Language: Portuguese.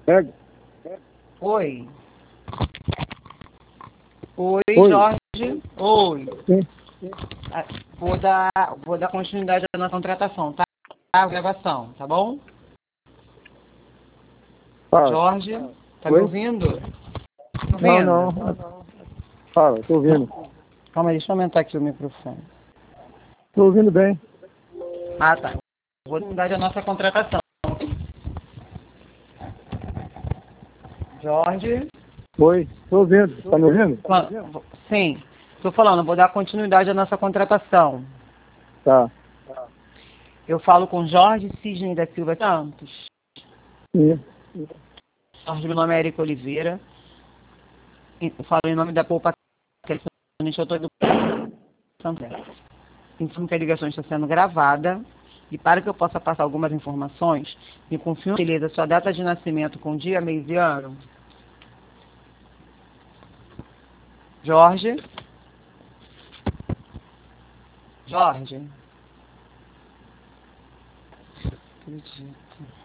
Pega. Oi. Oi, Oi. Jorge. Oi. Sim. Ah, vou dar continuidade à nossa contratação, tá? A gravação, tá bom? Fala. Jorge, tá me Oi? ouvindo? Tá Não, ouvindo? não. Fala, tô ouvindo. Calma aí, deixa eu aumentar aqui o microfone. Tô ouvindo bem. Ah, tá. Vou dar continuidade à nossa contratação. Jorge? Oi, tô ouvindo. Tá me ouvindo? Sim, estou falando, vou dar continuidade à nossa contratação. Tá. Eu falo com Jorge Cisne da Silva Santos. Sim. Jorge, meu nome é Érica Oliveira. Eu falo em nome da Poupa Telefonista Autor Santander. Informo que a ligação está sendo gravada e para que eu possa passar algumas informações, me confirme, beleza, sua data de nascimento com dia, mês e ano. Jorge? Jorge? Acredito.